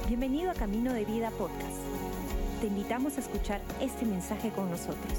Bienvenido a Camino de Vida Podcast. Te invitamos a escuchar este mensaje con nosotros.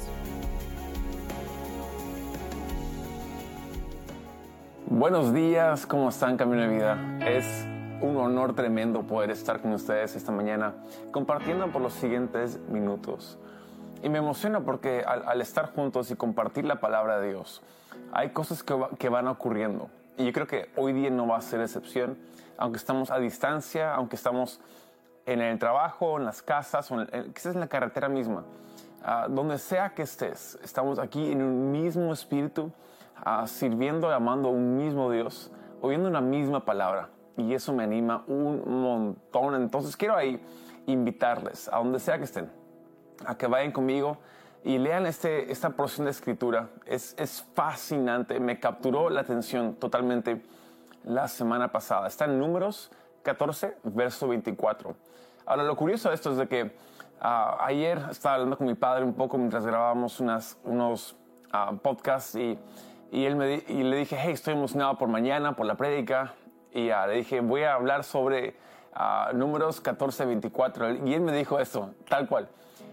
Buenos días, ¿cómo están, Camino de Vida? Es un honor tremendo poder estar con ustedes esta mañana compartiendo por los siguientes minutos. Y me emociona porque al estar juntos y compartir la palabra de Dios, hay cosas que van ocurriendo. Y yo creo que hoy día no va a ser excepción, aunque estamos a distancia, aunque estamos en el trabajo, en las casas, o quizás en la carretera misma. Donde sea que estés, estamos aquí en un mismo espíritu, sirviendo y amando a un mismo Dios, oyendo una misma palabra. Y eso me anima un montón. Entonces quiero ahí invitarles, a donde sea que estén, a que vayan conmigo y lean esta porción de escritura. Es fascinante, me capturó la atención totalmente la semana pasada. Está en Números 14, verso 24. Ahora, lo curioso de esto es de que ayer estaba hablando con mi padre un poco mientras grabábamos unos podcasts y le dije, hey, estoy emocionado por mañana, por la prédica. Y le dije, voy a hablar sobre Números 14, 24. Y él me dijo esto, tal cual.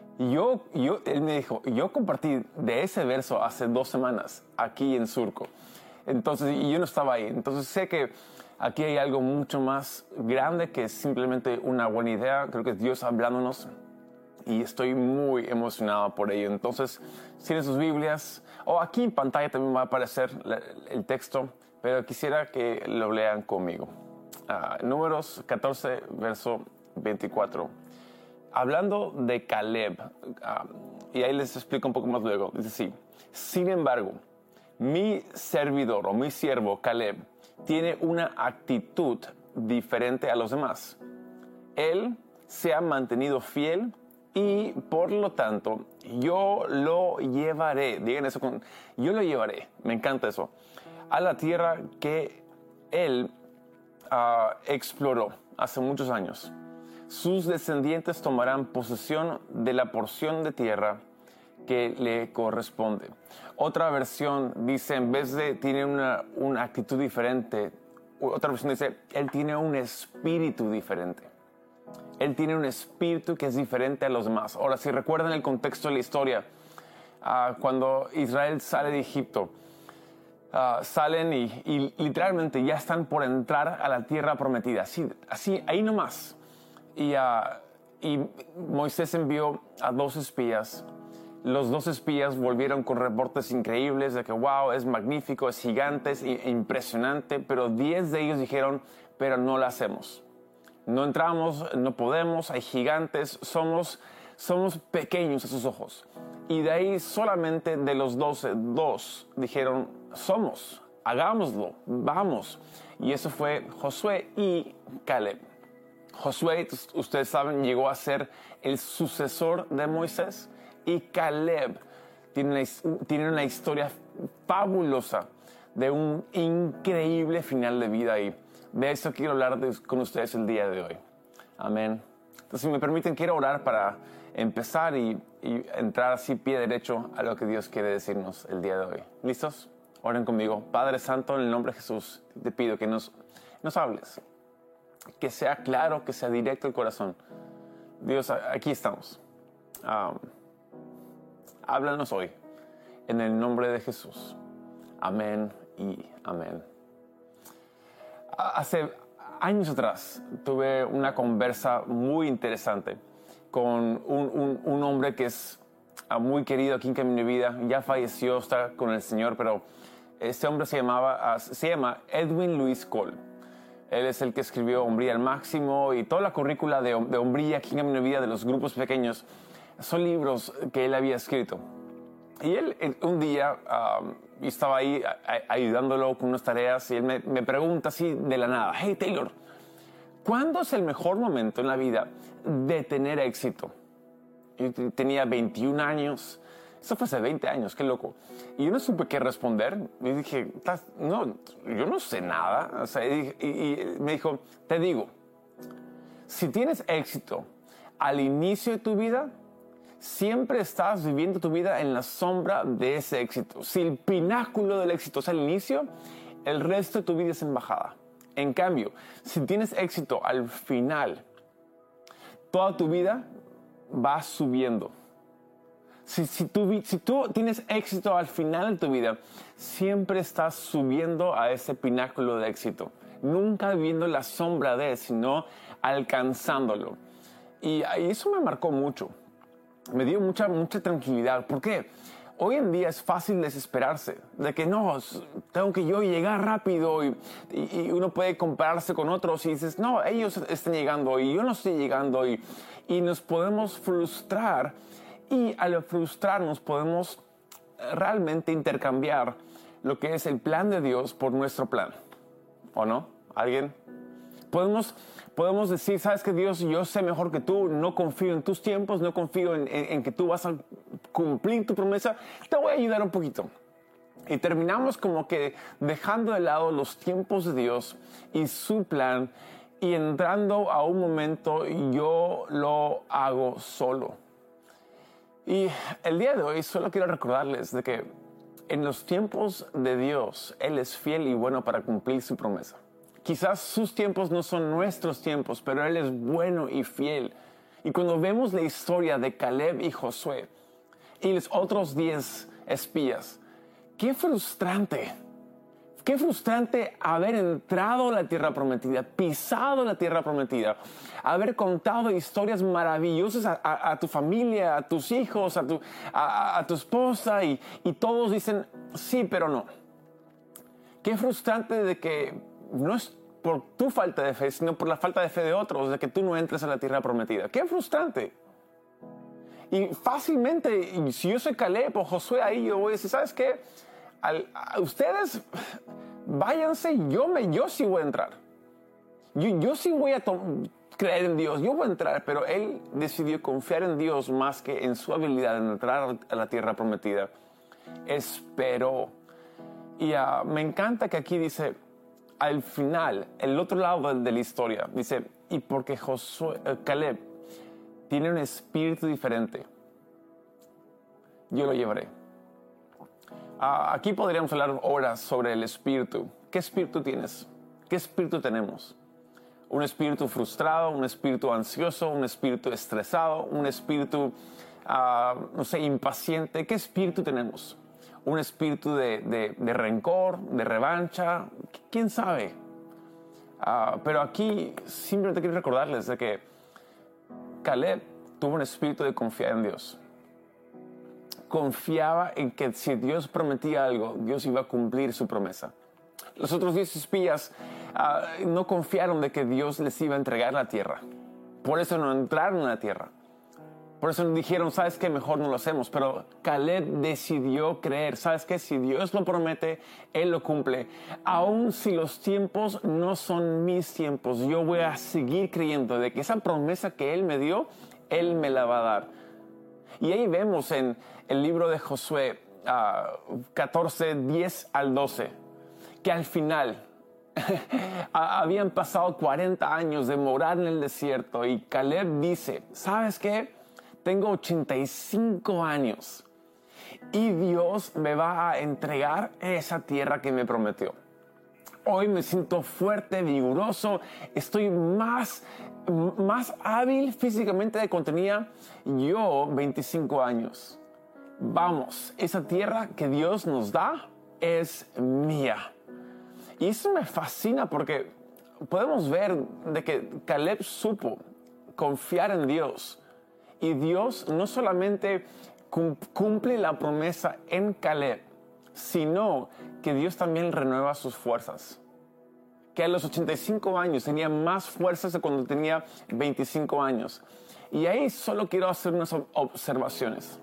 Él me dijo, yo compartí de ese verso hace 2 semanas aquí en Surco. Entonces, y yo no estaba ahí. Entonces sé que aquí hay algo mucho más grande que simplemente una buena idea. Creo que es Dios hablándonos y estoy muy emocionado por ello. Entonces, si tienen sus Biblias, o aquí en pantalla también va a aparecer el texto, pero quisiera que lo lean conmigo. Números 14, verso 24. Hablando de Caleb, y ahí les explico un poco más luego, dice así: sin embargo, mi servidor o mi siervo Caleb tiene una actitud diferente a los demás. Él se ha mantenido fiel y por lo tanto yo lo llevaré, digan eso yo lo llevaré, me encanta eso, a la tierra que él exploró hace muchos años. Sus descendientes tomarán posesión de la porción de tierra que le corresponde. Otra versión dice, en vez de tiene una actitud diferente, otra versión dice, él tiene un espíritu diferente. Él tiene un espíritu que es diferente a los demás. Ahora, si recuerdan el contexto de la historia, cuando Israel sale de Egipto, salen y literalmente ya están por entrar a la tierra prometida. Así ahí nomás. Y Moisés envió a 2 espías. Los 2 espías volvieron con reportes increíbles de que wow, es magnífico, es gigante, es impresionante, pero 10 de ellos dijeron, pero no lo hacemos. No entramos, no podemos, hay gigantes, somos pequeños a sus ojos. Y de ahí solamente de los 12, 2 dijeron, hagámoslo, vamos. Y eso fue Josué y Caleb. Josué, ustedes saben, llegó a ser el sucesor de Moisés. Y Caleb tiene una historia fabulosa de un increíble final de vida. Y de eso quiero hablar con ustedes el día de hoy. Amén. Entonces, si me permiten, quiero orar para empezar y entrar así pie derecho a lo que Dios quiere decirnos el día de hoy. ¿Listos? Oren conmigo. Padre Santo, en el nombre de Jesús, te pido que nos hables. Que sea claro, que sea directo el corazón. Dios, aquí estamos. Háblanos hoy, en el nombre de Jesús. Amén y amén. Hace años atrás tuve una conversa muy interesante con un hombre que es muy querido aquí en Camino de Vida. Ya falleció, está con el Señor, pero este hombre se llama Edwin Louis Cole. Él es el que escribió Hombría al Máximo y toda la currícula de Hombría aquí en Camino de Vida de los grupos pequeños. Son libros que él había escrito. Y él un día estaba ahí ayudándolo con unas tareas y él me pregunta así de la nada, hey Taylor, ¿cuándo es el mejor momento en la vida de tener éxito? Yo tenía 21 años, eso fue hace 20 años, qué loco. Y yo no supe qué responder. Y dije, no, yo no sé nada. O sea, y me dijo, te digo, si tienes éxito al inicio de tu vida, siempre estás viviendo tu vida en la sombra de ese éxito. Si el pináculo del éxito es al inicio, el resto de tu vida es en bajada. En cambio, si tienes éxito al final, toda tu vida va subiendo. Si tú tienes éxito al final de tu vida, siempre estás subiendo a ese pináculo de éxito. Nunca viendo la sombra de él, sino alcanzándolo. Y eso me marcó mucho. Me dio mucha tranquilidad. ¿Por qué? Hoy en día es fácil desesperarse. De que no, tengo que yo llegar rápido. Y uno puede compararse con otros y dices, no, ellos están llegando y yo no estoy llegando. Y nos podemos frustrar. Y al frustrarnos podemos realmente intercambiar lo que es el plan de Dios por nuestro plan. ¿O no? ¿Alguien? Podemos decir, ¿sabes qué, Dios? Yo sé mejor que tú, no confío en tus tiempos, no confío en que tú vas a cumplir tu promesa, te voy a ayudar un poquito. Y terminamos como que dejando de lado los tiempos de Dios y su plan y entrando a un momento yo lo hago solo. Y el día de hoy solo quiero recordarles de que en los tiempos de Dios, Él es fiel y bueno para cumplir su promesa. Quizás sus tiempos no son nuestros tiempos, pero Él es bueno y fiel. Y cuando vemos la historia de Caleb y Josué y los otros 10 espías, qué frustrante haber entrado a la tierra prometida, pisado la tierra prometida, haber contado historias maravillosas a tu familia, a tus hijos, a tu esposa y todos dicen sí, pero no. Qué frustrante de que no es por tu falta de fe, sino por la falta de fe de otros, de que tú no entres a la tierra prometida. Qué frustrante. Y fácilmente, si yo soy Caleb o Josué ahí, yo voy a decir, ¿sabes qué? A ustedes váyanse, yo sí voy a entrar. Yo sí voy a creer en Dios, yo voy a entrar, pero él decidió confiar en Dios más que en su habilidad de entrar a la tierra prometida. Esperó. Y me encanta que aquí dice, al final, el otro lado de la historia, dice, y porque Caleb tiene un espíritu diferente, yo lo llevaré. Aquí podríamos hablar horas sobre el espíritu. ¿Qué espíritu tienes? ¿Qué espíritu tenemos? ¿Un espíritu frustrado? ¿Un espíritu ansioso? ¿Un espíritu estresado? ¿Un espíritu, impaciente? ¿Qué espíritu tenemos? ¿Un espíritu de rencor, de revancha? ¿Quién sabe? Pero aquí simplemente quiero recordarles de que Caleb tuvo un espíritu de confiar en Dios. Confiaba en que si Dios prometía algo, Dios iba a cumplir su promesa. Los otros 10 espías no confiaron de que Dios les iba a entregar la tierra. Por eso no entraron a la tierra. Por eso dijeron, ¿sabes qué? Mejor no lo hacemos. Pero Caleb decidió creer. ¿Sabes qué? Si Dios lo promete, Él lo cumple. Aun si los tiempos no son mis tiempos, yo voy a seguir creyendo de que esa promesa que Él me dio, Él me la va a dar. Y ahí vemos en el libro de Josué 14, 10 al 12, que al final habían pasado 40 años de morar en el desierto y Caleb dice, ¿sabes qué? Tengo 85 años y Dios me va a entregar esa tierra que me prometió. Hoy me siento fuerte, vigoroso, estoy más hábil físicamente de cuando tenía yo 25 años. Vamos, esa tierra que Dios nos da es mía. Y eso me fascina porque podemos ver de que Caleb supo confiar en Dios. Y Dios no solamente cumple la promesa en Caleb, sino que Dios también renueva sus fuerzas. Que a los 85 años tenía más fuerzas de cuando tenía 25 años. Y ahí solo quiero hacer unas observaciones.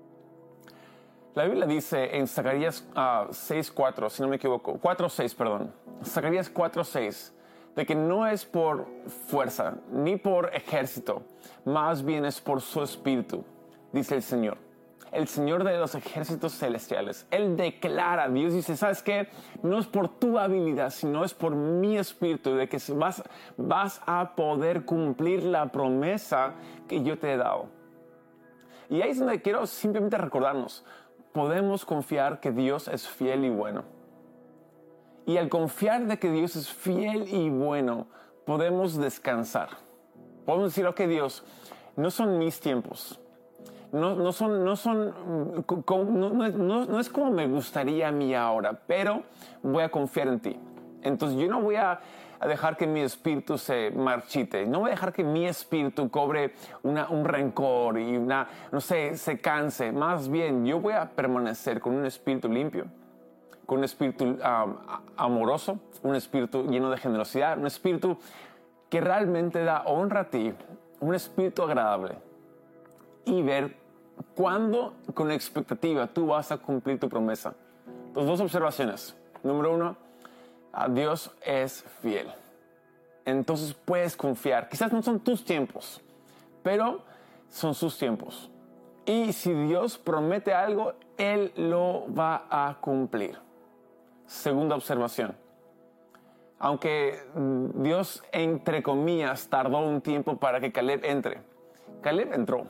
La Biblia dice en Zacarías 6:4, si no me equivoco, 4:6, perdón. Zacarías 4:6, de que no es por fuerza ni por ejército, más bien es por su espíritu, dice el Señor. El Señor de los ejércitos celestiales. Él declara, Dios dice, ¿sabes qué? No es por tu habilidad, sino es por mi espíritu, de que vas a poder cumplir la promesa que yo te he dado. Y ahí es donde quiero simplemente recordarnos, podemos confiar que Dios es fiel y bueno. Y al confiar de que Dios es fiel y bueno, podemos descansar. Podemos decir, ok, Dios, no son mis tiempos. No es como me gustaría a mí ahora, pero voy a confiar en ti. Entonces yo no voy a dejar que mi espíritu se marchite. No voy a dejar que mi espíritu cobre un rencor y se canse. Más bien, yo voy a permanecer con un espíritu limpio, con un espíritu amoroso, un espíritu lleno de generosidad, un espíritu que realmente da honra a ti, un espíritu agradable. Y ver cuándo, con expectativa, tú vas a cumplir tu promesa. Entonces, 2 observaciones. Número 1, Dios es fiel. Entonces puedes confiar. Quizás no son tus tiempos, pero son sus tiempos. Y si Dios promete algo, Él lo va a cumplir. Segunda observación. Aunque Dios, entre comillas, tardó un tiempo para que Caleb entre, Caleb entró.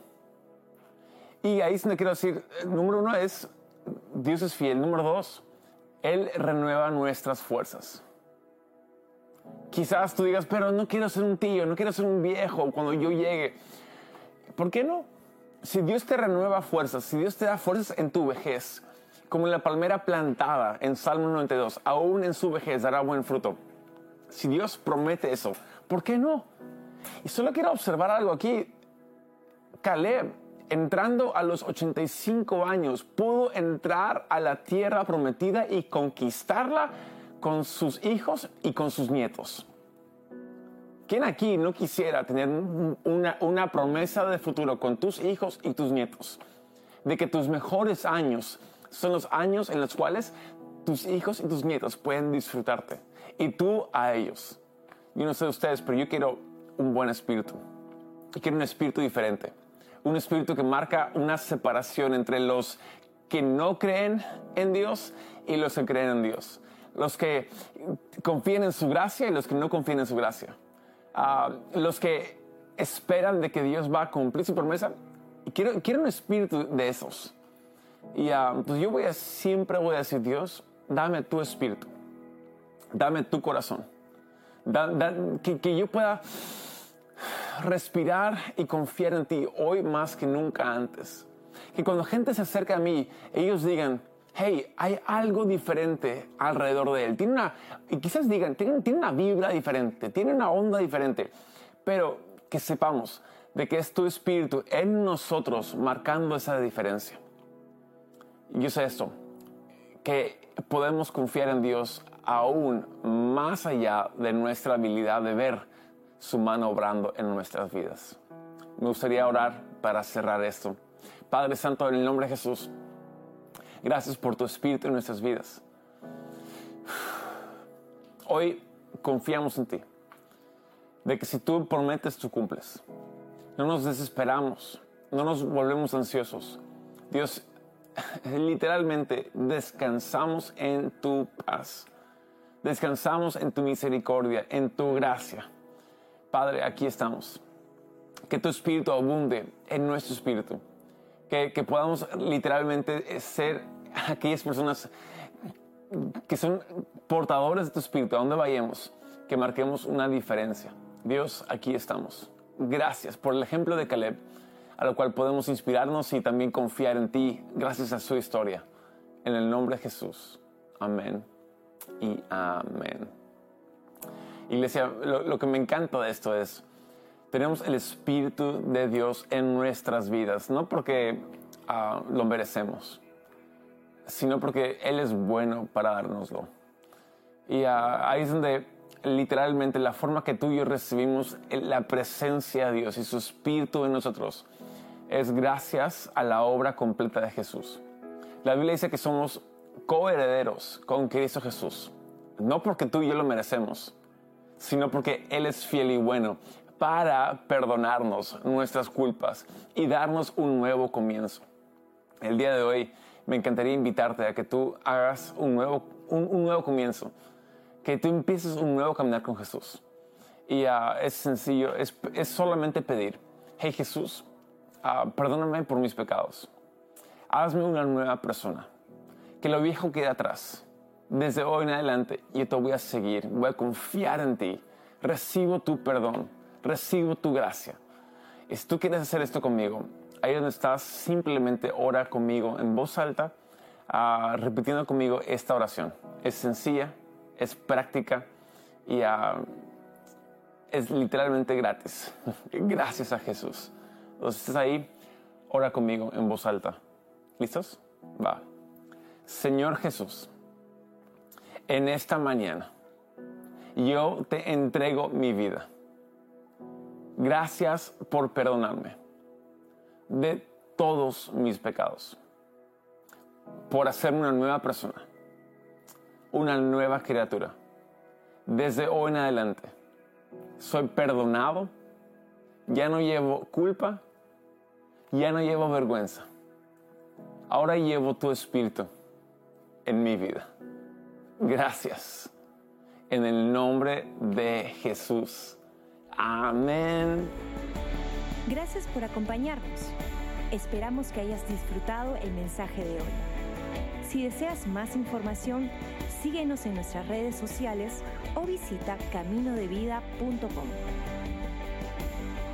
Y ahí es donde quiero decir, número 1 es, Dios es fiel. Número 2, Él renueva nuestras fuerzas. Quizás tú digas, pero no quiero ser un tío, no quiero ser un viejo cuando yo llegue. ¿Por qué no? Si Dios te renueva fuerzas, si Dios te da fuerzas en tu vejez, como la palmera plantada en Salmo 92, aún en su vejez dará buen fruto. Si Dios promete eso, ¿por qué no? Y solo quiero observar algo aquí. Caleb, entrando a los 85 años, pudo entrar a la tierra prometida y conquistarla con sus hijos y con sus nietos. ¿Quién aquí no quisiera tener una promesa de futuro con tus hijos y tus nietos? De que tus mejores años son los años en los cuales tus hijos y tus nietos pueden disfrutarte. Y tú a ellos. Yo no sé ustedes, pero yo quiero un buen espíritu. Y quiero un espíritu diferente. Un espíritu que marca una separación entre los que no creen en Dios y los que creen en Dios. Los que confían en su gracia y los que no confían en su gracia. Los que esperan de que Dios va a cumplir su promesa. Y quiero un espíritu de esos. Y pues yo siempre voy a decir, Dios, dame tu espíritu. Dame tu corazón. Que yo pueda respirar y confiar en ti hoy más que nunca antes. Que cuando gente se acerca a mí, ellos digan, hey, hay algo diferente alrededor de él. Y quizás digan, tiene una vibra diferente, tiene una onda diferente. Pero que sepamos de que es tu espíritu en nosotros marcando esa diferencia. Yo sé esto, que podemos confiar en Dios aún más allá de nuestra habilidad de ver su mano obrando en nuestras vidas. Me gustaría orar para cerrar esto. Padre Santo, en el nombre de Jesús, gracias por tu espíritu en nuestras vidas. Hoy confiamos en ti, de que si tú prometes, tú cumples. No nos desesperamos, no nos volvemos ansiosos. Dios, literalmente descansamos en tu paz. Descansamos en tu misericordia, en tu gracia. Padre, aquí estamos. Que tu espíritu abunde en nuestro espíritu. Que podamos literalmente ser aquellas personas que son portadores de tu espíritu. A donde vayamos, que marquemos una diferencia. Dios, aquí estamos. Gracias por el ejemplo de Caleb, a lo cual podemos inspirarnos y también confiar en ti gracias a su historia. En el nombre de Jesús. Amén y amén. Iglesia, lo que me encanta de esto es, tenemos el Espíritu de Dios en nuestras vidas, no porque lo merecemos, sino porque Él es bueno para dárnoslo. Y ahí es donde literalmente la forma que tú y yo recibimos la presencia de Dios y su Espíritu en nosotros es gracias a la obra completa de Jesús. La Biblia dice que somos coherederos con Cristo Jesús, no porque tú y yo lo merecemos, sino porque Él es fiel y bueno para perdonarnos nuestras culpas y darnos un nuevo comienzo. El día de hoy me encantaría invitarte a que tú hagas un nuevo comienzo, que tú empieces un nuevo caminar con Jesús. Y es sencillo, es solamente pedir, hey Jesús, perdóname por mis pecados. Hazme una nueva persona. Que lo viejo quede atrás. Desde hoy en adelante yo te voy a seguir, voy a confiar en ti. Recibo tu perdón, recibo tu gracia. Y si tú quieres hacer esto conmigo, ahí donde estás, simplemente ora conmigo en voz alta, repitiendo conmigo esta oración. Es sencilla, es práctica y es literalmente gratis. Gracias a Jesús. Entonces, estás ahí, ora conmigo en voz alta. ¿Listos? Va. Señor Jesús, en esta mañana yo te entrego mi vida. Gracias por perdonarme de todos mis pecados, por hacerme una nueva persona, una nueva criatura. Desde hoy en adelante soy perdonado, ya no llevo culpa, ya no llevo vergüenza. Ahora llevo tu espíritu en mi vida. Gracias. En el nombre de Jesús. Amén. Gracias por acompañarnos. Esperamos que hayas disfrutado el mensaje de hoy. Si deseas más información, síguenos en nuestras redes sociales o visita caminodevida.com.